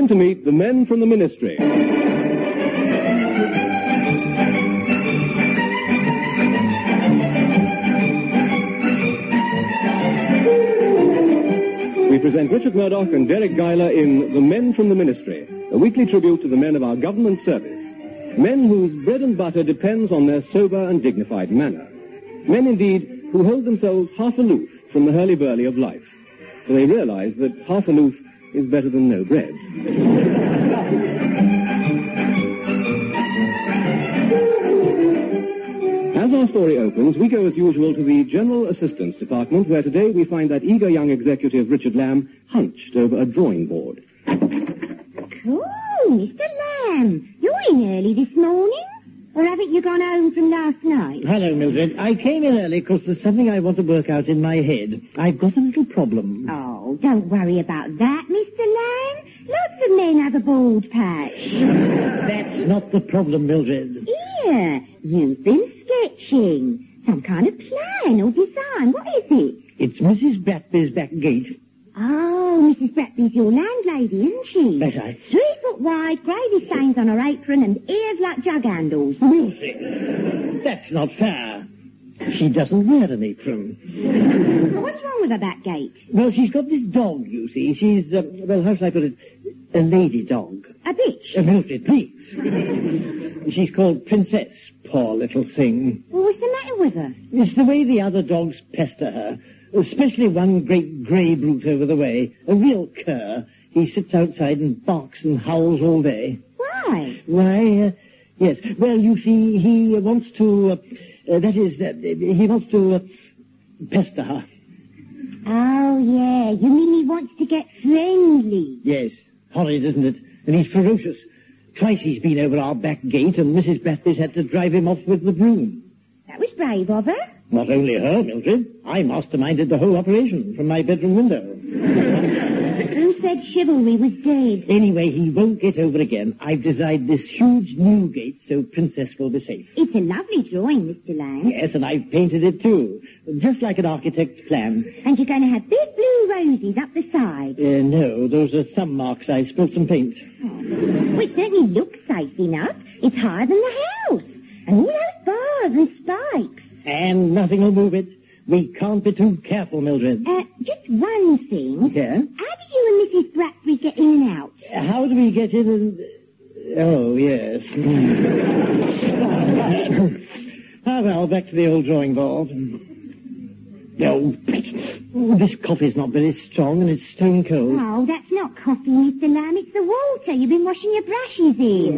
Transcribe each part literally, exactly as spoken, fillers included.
time to meet the men from the ministry. We present Richard Murdoch and Derek Geiler in The Men from the Ministry, a weekly tribute to the men of our government service. Men whose bread and butter depends on their sober and dignified manner. Men, indeed, who hold themselves half aloof from the hurly-burly of life, for they realize that half aloof is better than no bread. As our story opens, we go as usual to the General Assistance Department, where today we find that eager young executive, Richard Lamb, hunched over a drawing board. Oh, Mister Lamb, you're in early this morning? Or haven't you gone home from last night? Hello, Mildred. I came in early because there's something I want to work out in my head. I've got a little problem. Oh, don't worry about that, Mister Lamb. Lots of men have a bald patch. That's not the problem, Mildred. Here, you've been sketching. Some kind of plan or design. What is it? It's Missus Bratby's back gate. Oh, Missus Bratby's your landlady, isn't she? That's right. Three foot wide, gravy stains on her apron and ears like jug handles. Lucy, that's not fair. She doesn't wear an apron. What's wrong with her back gate? Well, she's got this dog, you see. She's, uh, well, how shall I put it? A lady dog. A bitch? Uh, Mildred, please. She's called Princess, poor little thing. Well, what's the matter with her? It's the way the other dogs pester her. Especially one great grey brute over the way, a real cur. He sits outside and barks and howls all day. Why? Why, uh, yes. Well, you see, he wants to, uh, uh, that is, uh, he wants to uh, pester her. Oh, yeah. You mean he wants to get friendly? Yes. Horrid, isn't it? And he's ferocious. Twice he's been over our back gate, and Missus Bratby's had to drive him off with the broom. That was brave of her. Not only her, Mildred. I masterminded the whole operation from my bedroom window. Who said chivalry was dead? Anyway, he won't get over again. I've designed this huge new gate so Princess will be safe. It's a lovely drawing, Mister Lamb. Yes, and I've painted it too. Just like an architect's plan. And you're going to have big blue roses up the side. Uh, no, those are some marks. I spilled some paint. Oh. Well, it certainly looks safe enough. It's higher than the house. And all those bars and spikes. And nothing will move it. We can't be too careful, Mildred. Uh, just one thing. Yeah? How do you and Missus Bratby get in and out? How do we get in and... Oh, yes. Ah, well, back to the old drawing board. Oh, this coffee's not very strong and it's stone cold. Oh, that's not coffee, Mister Lamb. It's the water. You've been washing your brushes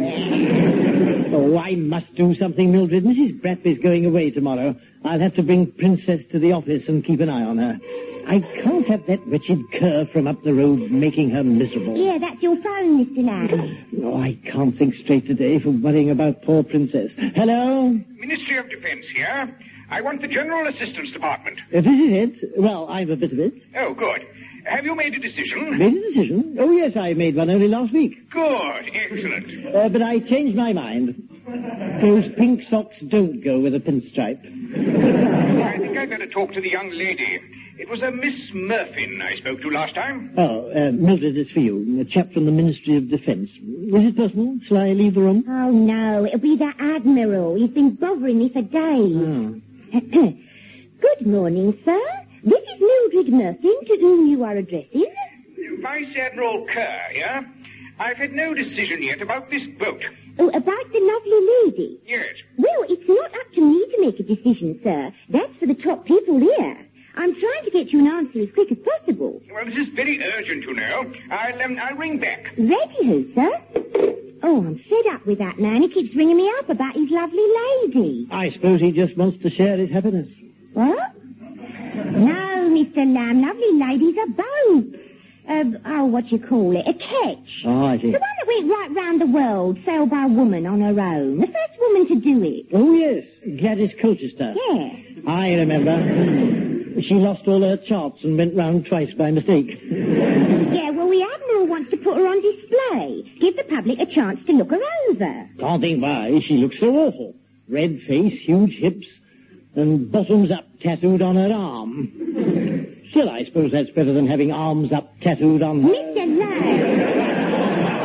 in. Oh, I must do something, Mildred. Missus Bratby's going away tomorrow. I'll have to bring Princess to the office and keep an eye on her. I can't have that wretched cur from up the road making her miserable. Yeah, that's your phone, Mister Lamb. Oh, I can't think straight today for worrying about poor Princess. Hello? Ministry of Defence here. I want the General Assistance Department. Uh, this is it. Well, I'm a bit of it. Oh, good. Have you made a decision? Made a decision? Oh, yes, I made one only last week. Good. Excellent. Uh, but I changed my mind. Those pink socks don't go with a pinstripe. I think I'd better talk to the young lady. It was a Miss Murphin I spoke to last time. Oh, uh, Mildred, it's for you. A chap from the Ministry of Defence. Is it personal? Shall I leave the room? Oh, no. It'll be that Admiral. He's been bothering me for days. Oh. Good morning, sir. This is Mildred Murphin, to whom you are addressing. Vice Admiral Kerr here. I've had no decision yet about this boat. Oh, about the lovely lady? Yes. Well, it's not up to me to make a decision, sir. That's for the top people here. I'm trying to get you an answer as quick as possible. Well, this is very urgent, you know. I'll, um, I'll ring back. Righty-ho, sir. Oh, I'm fed up with that man. He keeps ringing me up about his lovely lady. I suppose he just wants to share his happiness. What? No, Mister Lamb. Lovely ladies are boats. Uh, oh, what you call it? A ketch. Oh, I see. The one that went right round the world, sailed by a woman on her own. The first woman to do it. Oh, yes. Gladys Colchester. Yeah. I remember. She lost all her charts and went round twice by mistake. Yeah, well, the Admiral wants to put her on display. Give the public a chance to look her over. Can't think why. She looks so awful. Red face, huge hips, and bottoms up tattooed on her arm. Still, I suppose that's better than having arms up tattooed on her. Mister Lamb!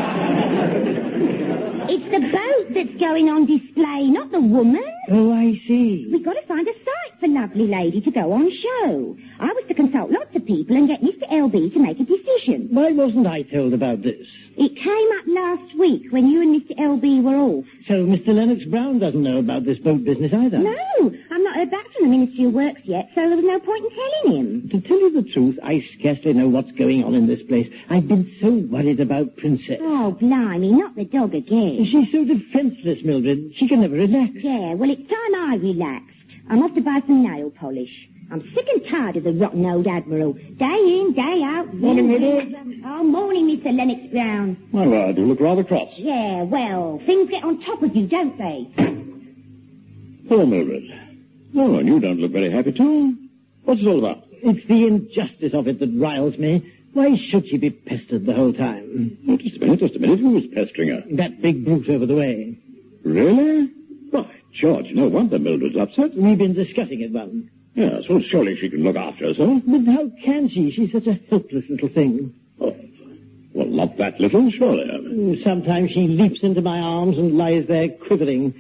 going on display, not the woman. Oh, I see. We've got to find a site for Lovely Lady to go on show. I was to consult lots of people and get Mister L B to make a decision. Why wasn't I told about this? It came up last week when you and Mister L B were off. So Mister Lennox Brown doesn't know about this boat business either? No, I've not heard back from the Ministry of Works yet, so there was no point in telling him. To tell you the truth, I scarcely know what's going on in this place. I've been so worried about Princess. Oh, blimey, not the dog again. She's so defenseless, Mildred. She can never relax. Yeah, well, it's time I relaxed. I'm off to buy some nail polish. I'm sick and tired of the rotten old Admiral. Day in, day out. Morning, Mildred. Oh, morning, Mister Lennox Brown. My word, you look rather cross. Yeah, well, things get on top of you, don't they? Poor Mildred. Oh, and you don't look very happy, too. What's it all about? It's the injustice of it that riles me. Why should she be pestered the whole time? Oh, just a minute, just a minute. Who was pestering her? That big brute over the way. Really? Why, George, no wonder Mildred's upset. We've been discussing it, One. Yes, well, surely she can look after herself. But how can she? She's such a helpless little thing. Oh, well, not that little, surely. Sometimes she leaps into my arms and lies there quivering.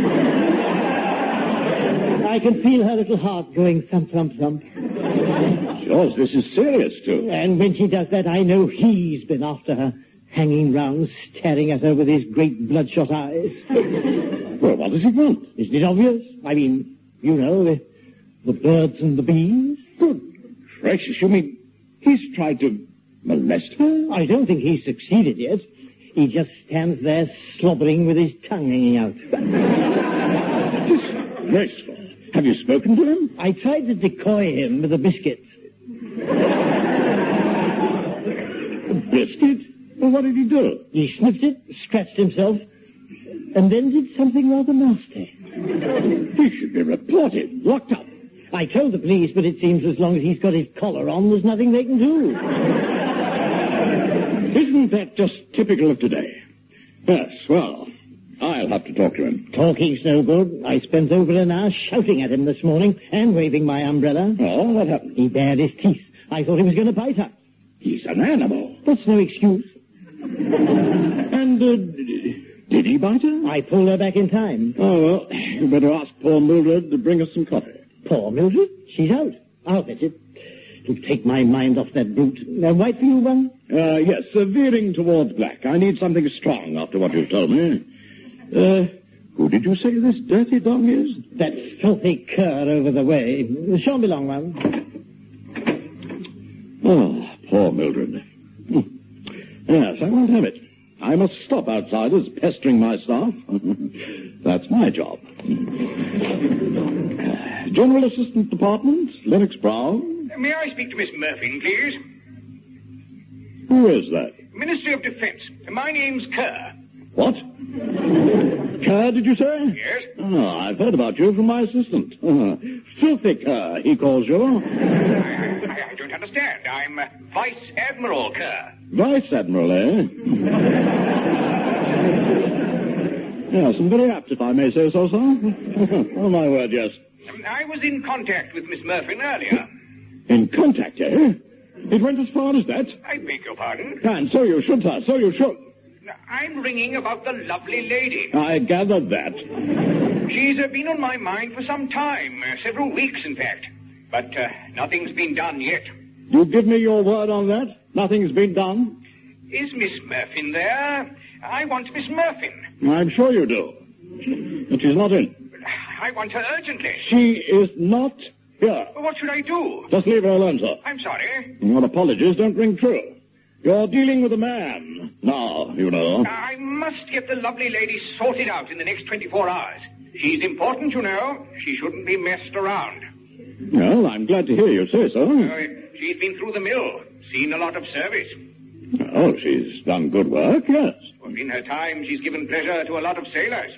I can feel her little heart going thump, thump, thump. George, this is serious, too. And when she does that, I know he's been after her, hanging round, staring at her with his great bloodshot eyes. Well, what does he want? Isn't it obvious? I mean, you know, the, the birds and the bees. Good gracious, you mean he's tried to molest her? I don't think he's succeeded yet. He just stands there slobbering with his tongue hanging out. Disgraceful. Have you spoken to him? I tried to decoy him with a biscuit. A biscuit? Well, what did he do? He sniffed it, scratched himself, and then did something rather nasty. He should be reported, locked up. I told the police, but it seems as long as he's got his collar on, there's nothing they can do. Isn't that just typical of today? Yes, well, I'll have to talk to him. Talking's no good. I spent over an hour shouting at him this morning and waving my umbrella. Oh, what happened? He bared his teeth. I thought he was going to bite her. He's an animal. That's no excuse. And, uh, did he bite her? I pulled her back in time. Oh, well, you better ask poor Mildred to bring us some coffee. Poor Mildred? She's out. I'll fetch it. It'll take my mind off that brute. Now, white for you, One? Uh, yes, uh, veering towards black. I need something strong after what you've told me. Uh, who did you say this dirty dog is? That filthy cur over the way. Show me along, One. Oh, poor Mildred. Hmm. Yes, I won't have it. I must stop outsiders pestering my staff. That's my job. General Assistant Department, Lennox Brown. May I speak to Miss Murphy, please? Who is that? Ministry of Defense. My name's Kerr. What? Kerr, did you say? Yes. Oh, I've heard about you from my assistant. Uh, filthy Kerr, he calls you. I, I, I don't understand. I'm uh, Vice Admiral Kerr. Vice Admiral, eh? Yes, and very apt, if I may say so, sir. Oh, my word, yes. Um, I was in contact with Miss Murphy earlier. In contact, eh? It went as far as that? I beg your pardon? And so you should, sir, so you should. I'm ringing about the lovely lady. I gathered that. She's uh, been on my mind for some time, uh, several weeks, in fact. But uh, nothing's been done yet. You give me your word on that? Nothing's been done? Is Miss Murphy there? I want Miss Murphy. I'm sure you do. But she's not in. I want her urgently. She is not here. What should I do? Just leave her alone, sir. I'm sorry. Your apologies don't ring true. You're dealing with a man. Now, you know. I must get the lovely lady sorted out in the next twenty-four hours. She's important, you know. She shouldn't be messed around. Well, I'm glad to hear you say so. Uh, she's been through the mill, seen a lot of service. Oh, she's done good work, yes. Well, in her time, she's given pleasure to a lot of sailors.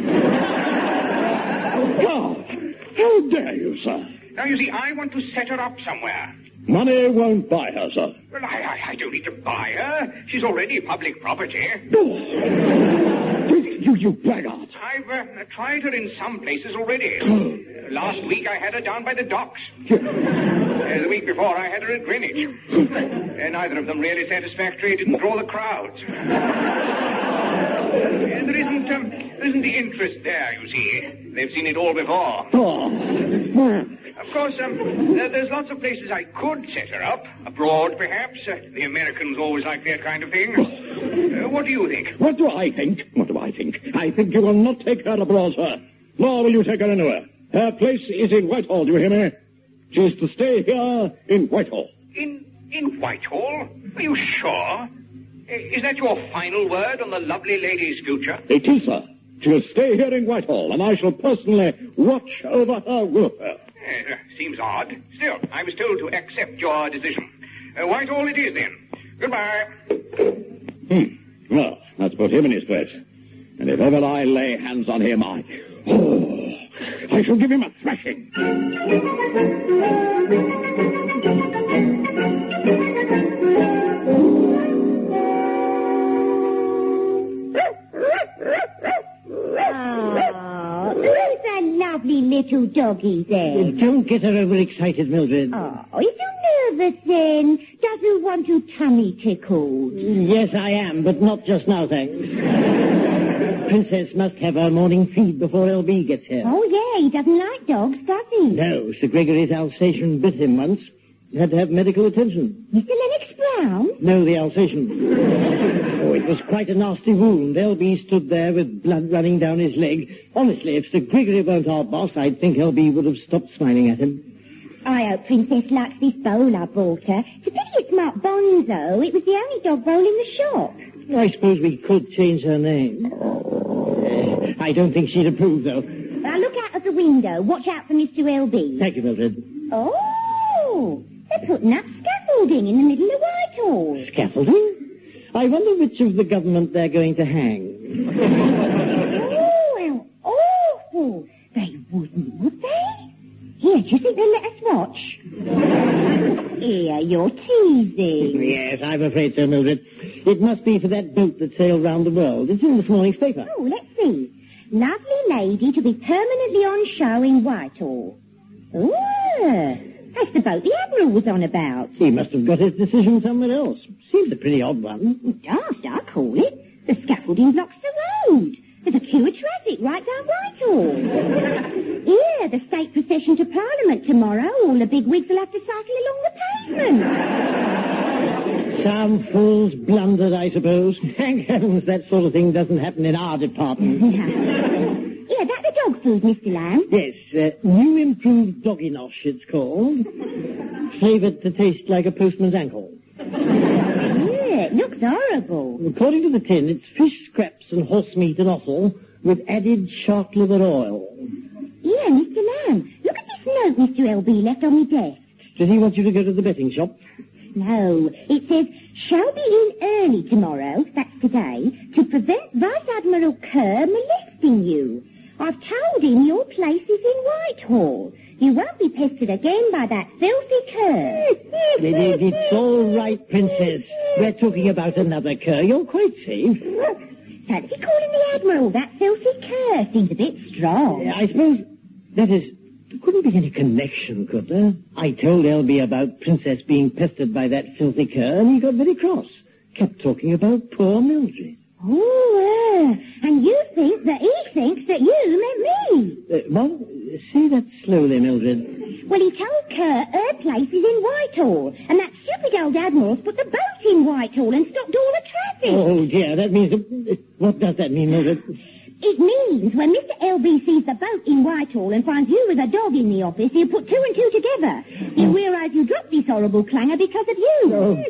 God, how dare you, sir? Now, you see, I want to set her up somewhere. Money won't buy her, sir. Well, I, I, I don't need to buy her. She's already public property. Oh. You, you blackguard. I've uh, tried her in some places already. uh, last week I had her down by the docks. Yeah. Uh, the week before I had her at Greenwich. uh, neither of them really satisfactory. Didn't draw the crowds. uh, there isn't... Um, There isn't the interest there, you see. They've seen it all before. Oh. Of course, um, there, there's lots of places I could set her up. Abroad, perhaps. Uh, the Americans always like that kind of thing. Uh, what do you think? What do I think? What do I think? I think you will not take her abroad, sir. Nor will you take her anywhere. Her place is in Whitehall, do you hear me? She is to stay here in Whitehall. In in Whitehall? Are you sure? Is that your final word on the lovely lady's future? It is, sir. She'll stay here in Whitehall, and I shall personally watch over her welfare. Uh, seems odd. Still, I was told to accept your decision. Uh, Whitehall it is, then. Goodbye. Hmm. Well, let's put him in his place. And if ever I lay hands on him, I... Oh, I shall give him a thrashing. Oh, who's a lovely little doggy then? Don't get her overexcited, Mildred. Oh, is you nervous then? Does you want your tummy tickled? Yes, I am, but not just now, thanks. Princess must have her morning feed before L B gets here. Oh, yeah, he doesn't like dogs, does he? No, Sir Gregory's Alsatian bit him once. He had to have medical attention. Mister Lennox Brown? No, the Alsatian. Oh, it was quite a nasty wound. L B stood there with blood running down his leg. Honestly, if Sir Gregory weren't our boss, I'd think L B would have stopped smiling at him. I hope Princess likes this bowl I bought her. It's a pity it's marked Bonzo. It was the only dog bowl in the shop. I suppose we could change her name. Uh, I don't think she'd approve, though. Now look out of the window. Watch out for Mister L B. Thank you, Mildred. Oh, they're putting up scaffolding in the middle of Whitehall. Scaffolding? I wonder which of the government they're going to hang. Oh, how awful. They wouldn't, would they? Here, do you think they'll let us watch? Here, you're teasing. Yes, I'm afraid so, Mildred. It must be for that boat that sailed round the world. It's in this morning's paper. Oh, let's see. Lovely lady to be permanently on show in Whitehall. Ooh, that's the boat the Admiral was on about. He must have got his decision somewhere else. Seems a pretty odd one. Daft, I call it. The scaffolding blocks the road. There's a queue of traffic right down Whitehall. Here, the state procession to Parliament tomorrow. All the big wigs will have to cycle along the pavement. Some fools blundered, I suppose. Thank heavens that sort of thing doesn't happen in our department. Yeah, that's the dog food, Mister Lamb. Yes, uh, new improved dogginosh, it's called. Flavoured to taste like a postman's ankle. Yeah, it looks horrible. According to the tin, it's fish scraps and horse meat and offal with added shark liver oil. Yeah, Mister Lamb, look at this note Mister L B left on my desk. Does he want you to go to the betting shop? No, it says, shall be in early tomorrow, that's today, to prevent Vice Admiral Kerr molesting you. I've told him your place is in Whitehall. You won't be pestered again by that filthy Kerr. It, it, it's all right, Princess. We're talking about another Kerr. You're quite safe. Fancy calling the Admiral that filthy Kerr. Seems a bit strong. I suppose, that is, there couldn't be any connection, could there? I told L B about Princess being pestered by that filthy Kerr, and he got very cross. Kept talking about poor Mildred. Oh, uh, and you think that he thinks that you meant me. Uh, well, say that slowly, Mildred. Well, he told Kerr her place is in Whitehall, and that stupid old Admiral's put the boat in Whitehall and stopped all the traffic. Oh, dear, that means... The, what does that mean, Mildred? It means when Mister L B sees the boat in Whitehall and finds you with a dog in the office, he'll put two and two together. He'll realise you dropped this horrible clanger because of you.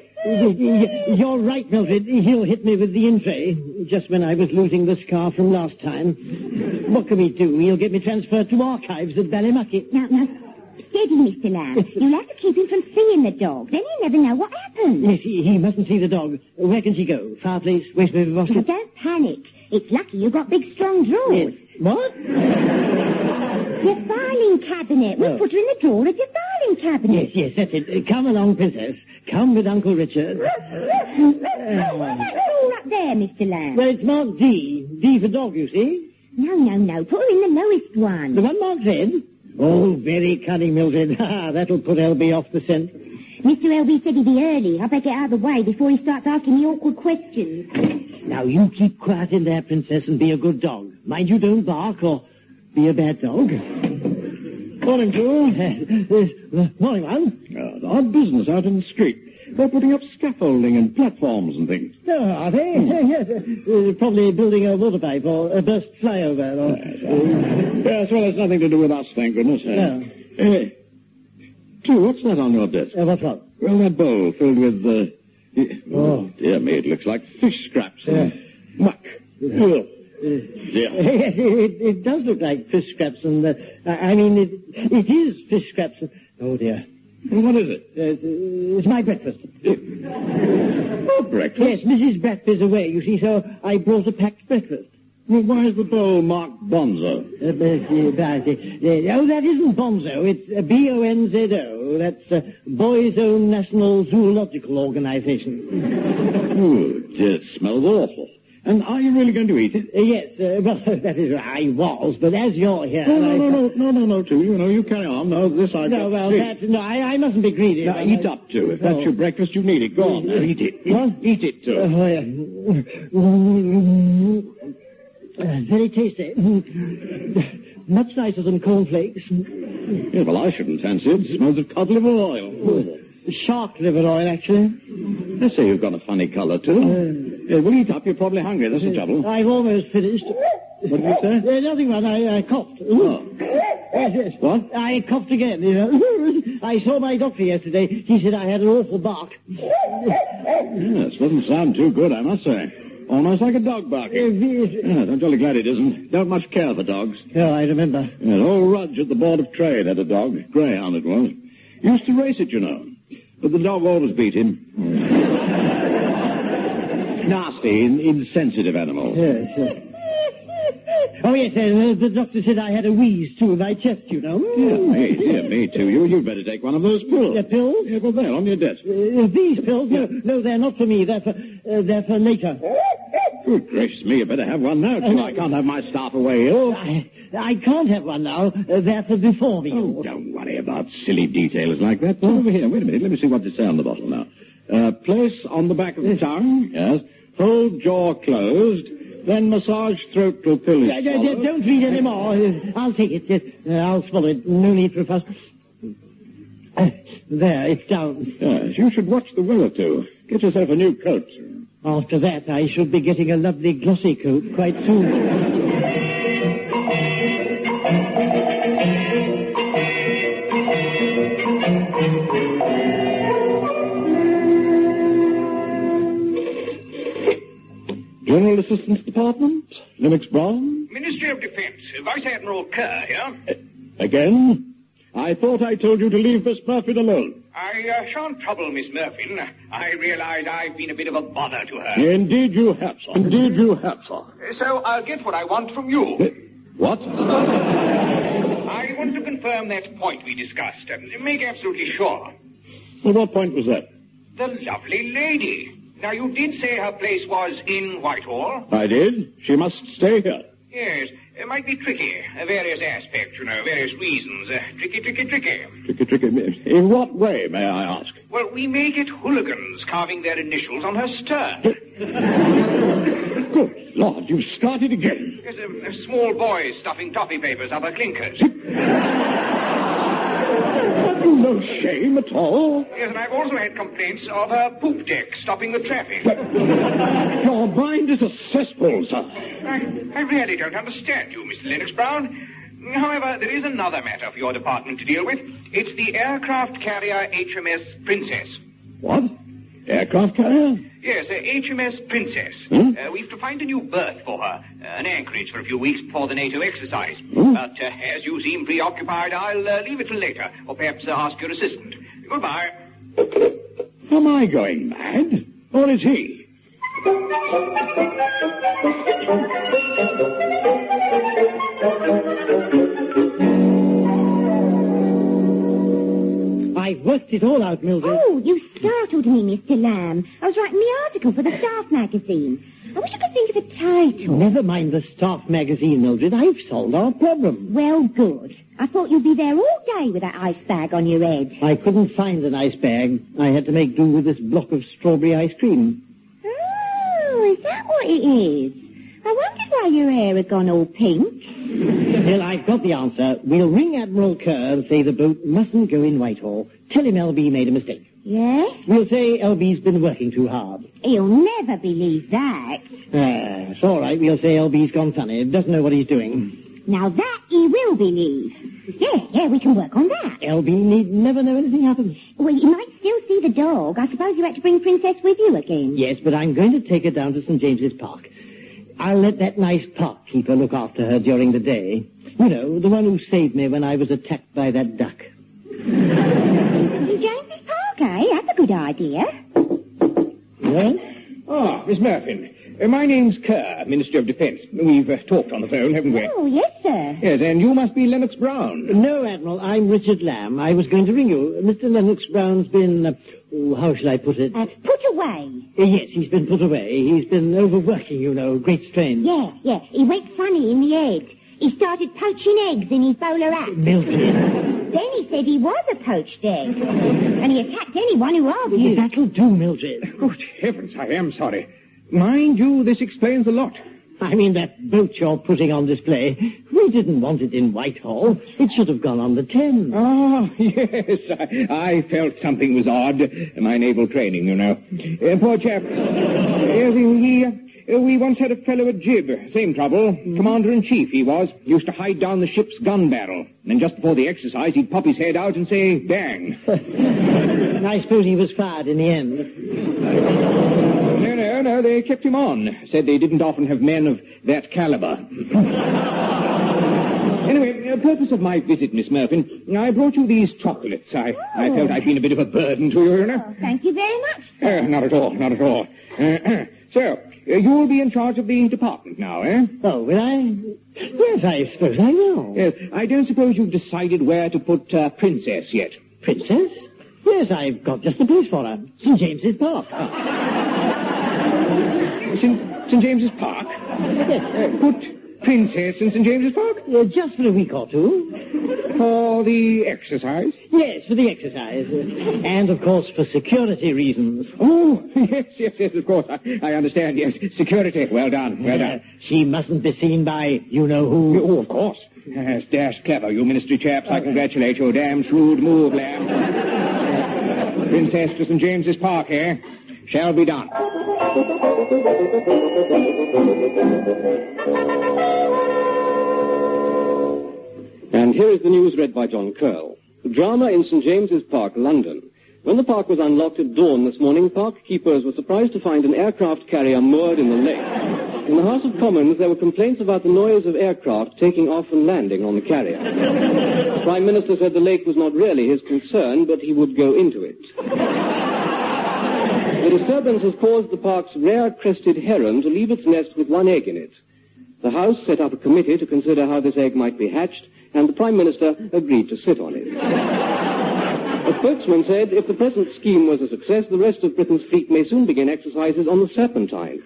Oh, you're right, Mildred. He'll hit me with the in-tray, just when I was losing the scar from last time. What can we do? He'll get me transferred to archives at Ballymucket. Now, now, steady, Mister Lamb. You'll have to keep him from seeing the dog. Then he'll never know what happened. Yes, he, he mustn't see the dog. Where can she go? Fireplace, wastepaper Now, basket? don't panic. It's lucky you got big, strong drawers. Yes. What? Your filing cabinet. We'll Oh. put her in the drawer of your filing cabinet. Yes, yes, that's it. Come along, Princess. Come with Uncle Richard. Oh, what's that drawer up there, Mister Lamb? Well, it's marked D. D for dog, you see. No, no, no. Put her in the lowest one. The one marked Z? Oh, very cunning, Mildred. Ha, that'll put L B off the scent. Mister L B said he'd be early. I better get out of the way before he starts asking me awkward questions. Now, you keep quiet in there, Princess, and be a good dog. Mind you don't bark or be a bad dog. Morning, two. Uh, uh, morning, one. Uh, the odd business out in the street. They're putting up scaffolding and platforms and things. Oh, are they? Yes. Uh, probably building a water pipe or a burst flyover. Or... Yes, uh, yes, well, it's nothing to do with us, thank goodness. Uh, No. Uh, Two, what's that on your desk? Uh, what's what? Well, that bowl filled with, uh... y- Oh. Dear me, it looks like fish scraps and Yeah. muck. Ugh. Yes, Dear. it, it does look like fish scraps, and uh, I I mean, it, it is fish scraps. Oh, dear. Well, what is it? Uh, it's, it's my breakfast. Oh, breakfast? Yes, Missus Bratby is away, you see, so I brought a packed breakfast. Well, why is the bowl marked Bonzo? Uh, but, uh, but, uh, oh, that isn't Bonzo. It's uh, B O N Z O. That's uh, Boys' Own National Zoological Organization. Oh, dear, it smells awful. And are you really going to eat it? Uh, yes, uh, well, that is, I was, but as you're here... No, no, I... no, no, no, no, no, too. You know, you carry on. No, this I've No, got well, to that, no, I, I mustn't be greedy. Now, but eat I- up, too. If that's Oh. your breakfast, you need it. Go on, now, eat it. Eat, What? eat it, too. Uh, uh, very tasty. Much nicer than cornflakes. Yeah, well, I shouldn't fancy it. It smells of cod liver oil. Shark liver oil, actually. I say you've got a funny colour, too. Yeah, well, eat up. You're probably hungry. That's the trouble. I've almost finished. What did you say? Uh, nothing, man. I, I coughed. Oh. Yes, yes. What? I coughed again, you know. I saw my doctor yesterday. He said I had an awful bark. Yes, doesn't sound too good, I must say. Almost like a dog barking. Yes, I'm jolly glad it isn't. Don't much care for dogs. Oh, I remember. Yes, old Rudge at the Board of Trade had a dog. Greyhound it was. Used to race it, you know. But the dog always beat him. Nasty, in- insensitive animal. Yes, yes. Oh, yes, uh, the doctor said I had a wheeze, too, in my chest, you know. Dear me, dear me, too. You, you'd better take one of those pills. The pills? Yeah, well, there, on your desk. Uh, these pills? No, no, they're not for me. They're for, uh, they're for later. Good gracious me, you better have one now, too. I can't have my staff away ill. I, I can't have one now. Uh, they're for before Oh, meals. don't worry about silly details like that. Oh, over here, wait a minute. Let me see what they say on the bottle now. Uh, place on the back of the tongue, yes. Hold jaw closed. Then massage throat till pill is Uh, d- d- swallowed. don't read any more. Uh, I'll take it. Yes, uh, I'll swallow it. No need for a fuss. Uh, there, it's down. Yes, you should watch the weather, too. Get yourself a new coat. After that, I should be getting a lovely glossy coat quite soon. General Assistance Department, Lennox Brown. Ministry of Defense, Vice Admiral Kerr here. Again? I thought I told you to leave Miss Murphy alone. I uh, shan't trouble Miss Murphy. I realize I've been a bit of a bother to her. Indeed you have, sir. Indeed you have, sir. So I'll get what I want from you. What? I want to confirm that point we discussed. Uh, make absolutely sure. Well, what point was that? The lovely lady. Now, you did say her place was in Whitehall. I did. She must stay here. Yes, it might be tricky. Uh, various aspects, you know, various reasons. Uh, tricky, tricky, tricky. Tricky, tricky. In what way, may I ask? Well, we may get hooligans carving their initials on her stern. Good Lord, you've started again. There's a, a small boy stuffing toffee papers up her clinkers. Have you no shame at all? Yes, and I've also had complaints of her poop deck stopping the traffic. Your mind is a cesspool, sir. I, I really don't understand you, Mister Lennox Brown. However, there is another matter for your department to deal with. It's the aircraft carrier H M S Princess. What? Aircraft carrier? Yes, uh, H M S Princess. Hmm? Uh, we've to find a new berth for her, uh, an anchorage for a few weeks before the NATO exercise. Hmm? But uh, as you seem preoccupied, I'll uh, leave it till later, or perhaps uh, ask your assistant. Goodbye. Am I going mad? Or is he? I've worked it all out, Mildred. Oh, you startled me, Mister Lamb. I was writing the article for the staff magazine. I wish I could think of a title. Never mind the staff magazine, Mildred. I've solved our problem. Well, good. I thought you'd be there all day with that ice bag on your head. I couldn't find an ice bag. I had to make do with this block of strawberry ice cream. Oh, is that what it is? I wondered why your hair had gone all pink. Still, I've got the answer. We'll ring Admiral Kerr and say the boat mustn't go in Whitehall. Tell him L B made a mistake. Yeah? We'll say L B's been working too hard. He'll never believe that. Ah, it's all right. We'll say L B's gone funny. Doesn't know what he's doing. Now that he will believe. Yeah, yeah, we can work on that. L B need never know anything happens. Well, you might still see the dog. I suppose you had to bring Princess with you again. Yes, but I'm going to take her down to Saint James's Park. I'll let that nice park keeper look after her during the day. You know, the one who saved me when I was attacked by that duck. Saint James's Park, eh? That's a good idea. Well? Ah, Miss Murphy. Uh, my name's Kerr, Minister of Defence. We've uh, talked on the phone, haven't we? Oh, yes, sir. Yes, and you must be Lennox Brown. No, Admiral, I'm Richard Lamb. I was going to ring you. Mister Lennox Brown's been, uh, oh, how shall I put it? Uh, put away. Uh, yes, he's been put away. He's been overworking, you know, great strain. Yeah, yeah. He went funny in the head. He started poaching eggs in his bowler hat. Mildred. Then he said he was a poached egg. And he attacked anyone who argued. That'll do, Mildred. Good heavens, I am sorry. Mind you, this explains a lot. I mean, that boat you're putting on display, we didn't want it in Whitehall. It should have gone on the Thames. Ah, yes, I, I felt something was odd. My naval training, you know. Uh, poor chap. Uh, he, uh, we once had a fellow at jib. Same trouble. Mm. Commander-in-chief, he was. Used to hide down the ship's gun barrel. And then just before the exercise, he'd pop his head out and say, bang. I suppose he was fired in the end. No, no, no, they kept him on. Said they didn't often have men of that caliber. Anyway, the purpose of my visit, Miss Murphy, I brought you these chocolates. I, oh. I felt I'd been a bit of a burden to you, you know. Oh, thank you very much, sir. Uh, not at all, not at all. Uh, so, uh, you'll be in charge of the department now, eh? Oh, will I? Yes, I suppose I will. Yes, I don't suppose you've decided where to put uh, Princess yet. Princess? Yes, I've got just the place for her. Saint James's Park. Saint Saint James's Park? Yes. Uh, put Princess in Saint James's Park? Uh, just for a week or two. For the exercise? Yes, for the exercise. Uh, and, of course, for security reasons. Oh, yes, yes, yes, of course. I, I understand, yes. Security. Well done, well done. Uh, she mustn't be seen by you-know-who. Oh, of course. Yes, dashed clever, you ministry chaps. I congratulate you. Damn shrewd move, Lamb. Princess to Saint James's Park, eh? Shall be done. And here is the news read by John Curl. The drama in Saint James's Park, London. When the park was unlocked at dawn this morning, park keepers were surprised to find an aircraft carrier moored in the lake. In the House of Commons, there were complaints about the noise of aircraft taking off and landing on the carrier. The Prime Minister said the lake was not really his concern, but he would go into it. The disturbance has caused the park's rare crested heron to leave its nest with one egg in it. The House set up a committee to consider how this egg might be hatched, and the Prime Minister agreed to sit on it. A spokesman said if the present scheme was a success, the rest of Britain's fleet may soon begin exercises on the Serpentine.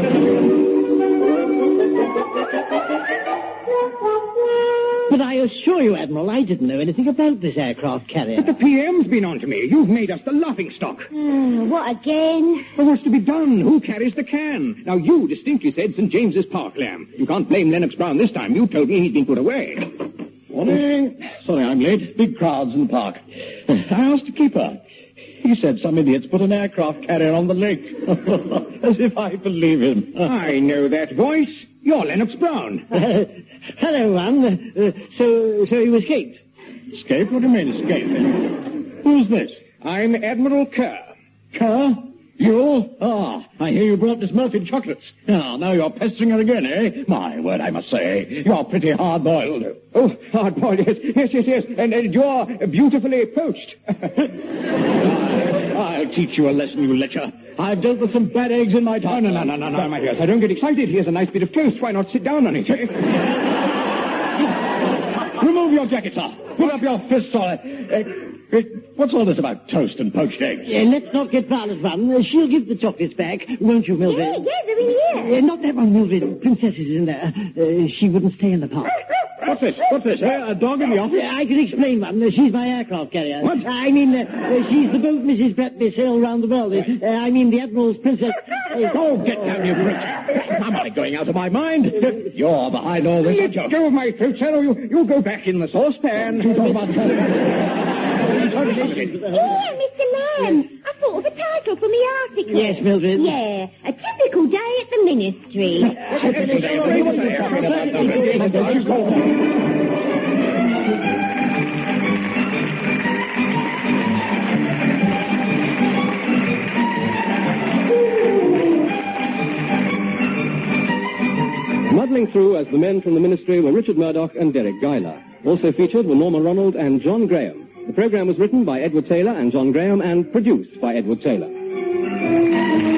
But I assure you, Admiral, I didn't know anything about this aircraft carrier. But the P M's been on to me. You've made us the laughing stock. Oh, what again? Well, what's to be done? Who carries the can? Now, you distinctly said Saint James's Park, Lamb. You can't blame Lennox Brown this time. You told me he'd been put away. Morning. Sorry I'm late. Big crowds in the park. I asked the keeper. He said some idiots put an aircraft carrier on the lake. As if I believe him. I know that voice. You're Lennox Brown. Uh, hello, one. Uh, so, so you escaped? Escaped? What do you mean, escaped? Who's this? I'm Admiral Kerr. Kerr? You? Ah, I hear you brought Miss Murphy chocolates. Ah, now you're pestering her again, eh? My word, I must say, you're pretty hard-boiled. Oh, hard-boiled, yes, yes, yes, yes. And, and you're beautifully poached. I'll teach you a lesson, you lecher. I've dealt with some bad eggs in my time. No, no, no, no, no, my dear. I don't get excited. Here's a nice bit of toast. Why not sit down on it, eh? Remove your jacket, sir. Put up your fists on it. Uh, Uh, What's all this about toast and poached eggs? Uh, let's not get Violet one. Uh, she'll give the chocolates back, won't you, Mildred? Yeah, yeah, they're in here. Uh, not that one, Mildred. Princess is in there. Uh, she wouldn't stay in the park. What's this? What's this? Uh, a dog in the office? Uh, I can explain one. Uh, she's my aircraft carrier. What? I mean, uh, uh, she's the boat Missus Bratby sailed round the world. Uh, I mean, the Admiral's princess. Uh, Oh, get down, you brute. Am I going out of my mind? You're behind all this, aren't you? Let go of my throat, sir, or you, you'll go back in the saucepan. You talk about... Here, Mister Lamb. I thought of a title for my article. Yes, Mildred. Yeah, a typical day at the ministry. Muddling through as the men from the ministry were Richard Murdoch and Derek Guyler. Also featured were Norma Ronald and John Graham. The program was written by Edward Taylor and John Graham and produced by Edward Taylor.